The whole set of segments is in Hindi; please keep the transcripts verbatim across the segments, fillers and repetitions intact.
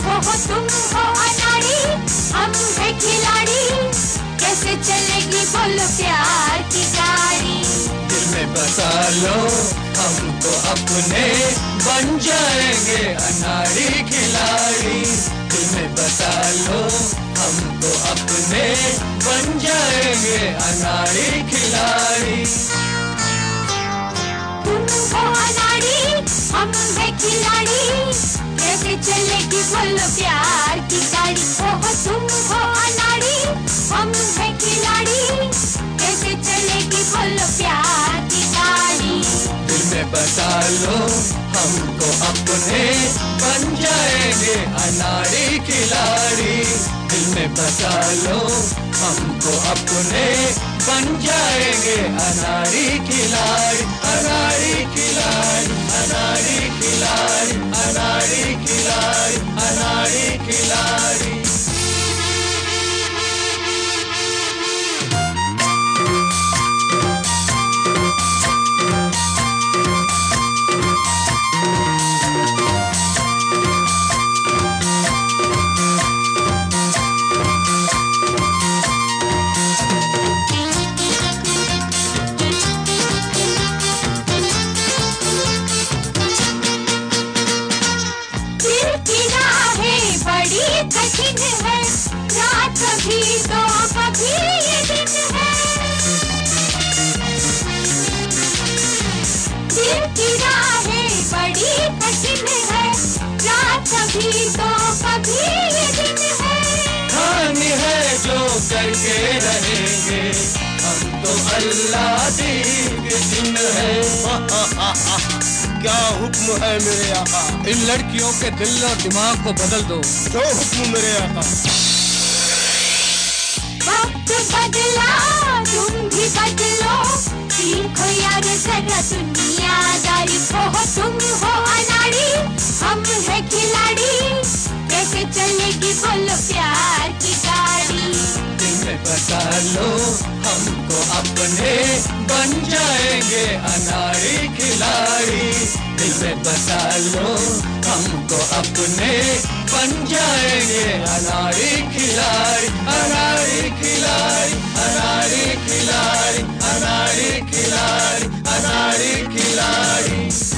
हो तुम हो अनाड़ी, हम है खिलाड़ी, कैसे चलेगी बोलो प्यार की गाड़ी। दिल में बसा लो हमको अपने, बन जाएंगे अनाड़ी खिलाड़ी। दिल में बसा लो हमको अपने, बन जाएंगे अनाड़ी खिलाड़ी। तुम हो अनाड़ी, हम है खिलाड़ी, कैसे चलेगी बोलो प्यार की गाड़ी। ओहो तुम हो अनाड़ी, हम है खिलाड़ी, कैसे चलेगी बोलो प्यार की गाड़ी। दिल में बसा लो हमको अपने, बन जाएंगे अनाड़ी खिलाड़ी। दिल में बसा लो हमको अपने, बन जाएंगे अनाड़ी खिलाड़ी। अनाड़ी खिलाड़ी, अनाड़ी खिलाड़ी, अनाड़ी खिलाड़ी, अनाड़ी खिलाड़ी। कठिन है रात कभी तो कभी ये दिन है। दिल की राहें बड़ी कठिन है, रात कभी तो कभी ये दिन है। कहानी है जो करके रहेंगे, हम तो अल्लाह के दिन है। क्या हुक्म है मेरे आका? इन लड़कियों के दिल और दिमाग को बदल दो। जो हुक्म मेरे आका। वक्त बदला तुम भी बदलो, सीखो यार जरा दुनियादारी। हो तुम हो अनाड़ी, हम है खिलाड़ी, कैसे चलेगी बोलो प्यार की गाड़ी। दिल में बसा लो हमको अपने, बन जाएंगे अनाड़ी खिलाड़ी। दिल में बसा लो हमको अपने, बन जाएंगे अनाड़ी खिलाड़ी। अनाड़ी खिलाड़ी, अनाड़ी खिलाड़ी, अनाड़ी खिलाड़ी, अनाड़ी खिलाड़ी।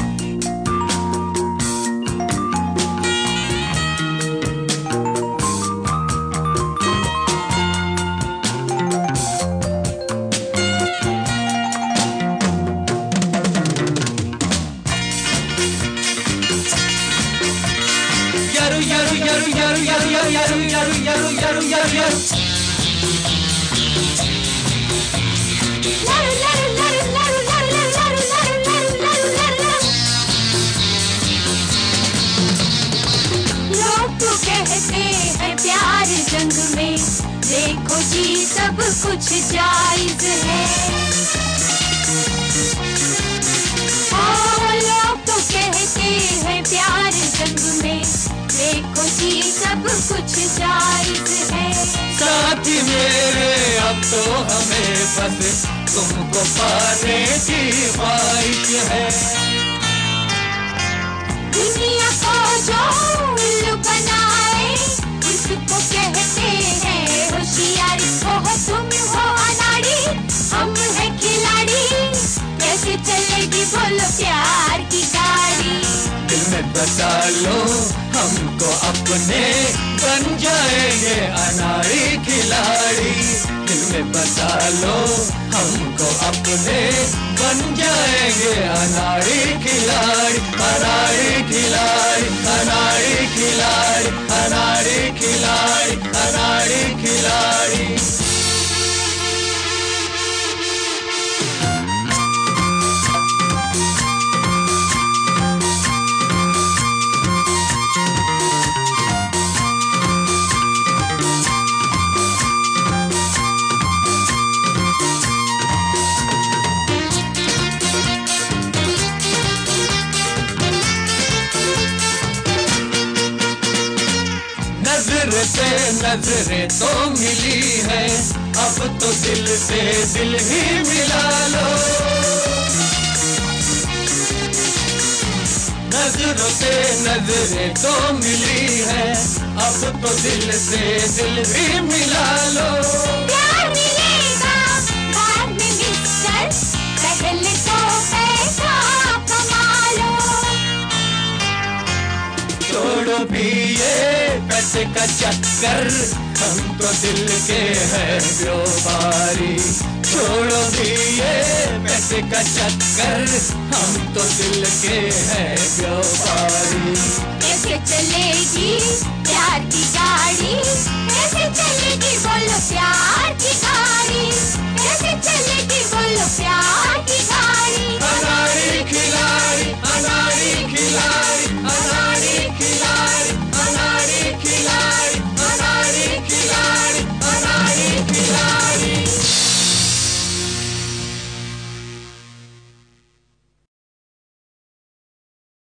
जंग में देखो जी सब कुछ जायज है। और लोग तो कहते हैं प्यार जंग में, देखो जी सब कुछ जायज है। साथी मेरे अब तो हमें बस तुमको पाने की ख्वाहिश है। दुनिया को जो उल्लू बनाए, उसको कहते हैं होशियारी। हो तुम हो अनाड़ी, हम है खिलाड़ी, कैसे चलेगी बोलो प्यार की गाड़ी। दिल में बसा लो हमको अपने, बन जाएंगे अनाड़ी खिलाड़ी। दिल में बसा लो हमको अपने, बन जाएंगे अनाड़ी खिलाड़ी। अनाड़ी खिलाड़ी, अनाड़ी खिलाड़ी, अनाड़ी खिलाड़ी, अनाड़ी खिलाड़ी। नजर से नजरें तो मिली है, अब तो दिल से दिल ही मिला लो। नजरों से नजरें तो मिली है, अब तो दिल से दिल भी मिला लो। प्यार मिलेगा बाद में मिस्टर, पहले तो पैसा कमा लो। छोड़ो भी ये पैसे का चक्कर, हम तो दिल के हैं व्यापारी। छोड़ो भी ये पैसे का चक्कर, हम तो दिल के हैं व्यापारी। कैसे चलेगी प्यार की गाड़ी, कैसे चलेगी बोलो प्यार